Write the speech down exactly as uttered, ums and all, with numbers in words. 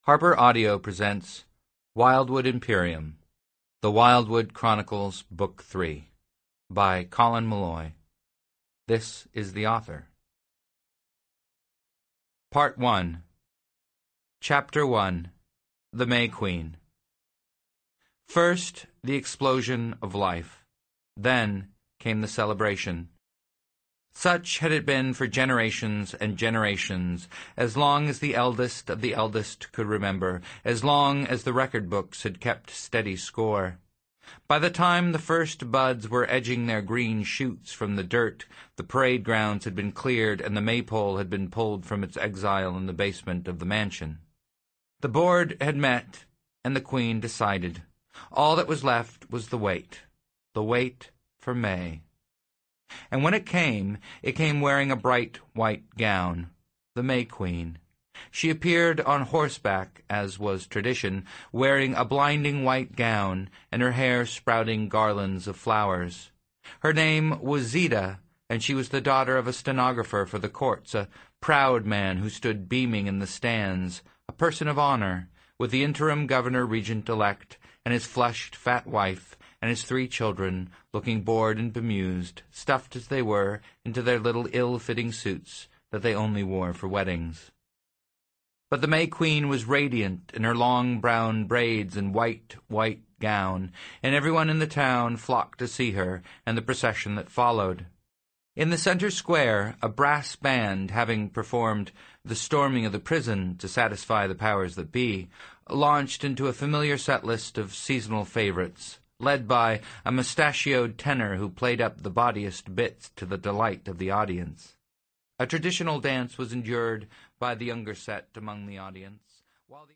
Harper Audio presents Wildwood Imperium, The Wildwood Chronicles, Book three, by Colin Meloy. This is the author. Part one. Chapter one. The May Queen. First, the explosion of life. Then came the celebration. Such had it been for generations and generations, as long as the eldest of the eldest could remember, as long as the record books had kept steady score. By the time the first buds were edging their green shoots from the dirt, the parade grounds had been cleared and the maypole had been pulled from its exile in the basement of the mansion. The board had met, and the Queen decided. All that was left was the wait, the wait for May. And when it came, it came wearing a bright white gown, the May Queen. She appeared on horseback, as was tradition, wearing a blinding white gown, and her hair sprouting garlands of flowers. Her name was Zita, and she was the daughter of a stenographer for the courts, a proud man who stood beaming in the stands, a person of honor, with the interim governor-regent-elect and his flushed, fat wife, and his three children, looking bored and bemused, stuffed as they were into their little ill-fitting suits that they only wore for weddings. But the May Queen was radiant in her long brown braids and white, white gown, and everyone in the town flocked to see her and the procession that followed. In the center square, a brass band, having performed the storming of the prison to satisfy the powers that be, launched into a familiar set list of seasonal favorites, led by a mustachioed tenor who played up the bawdiest bits to the delight of the audience. A traditional dance was endured by the younger set among the audience, while the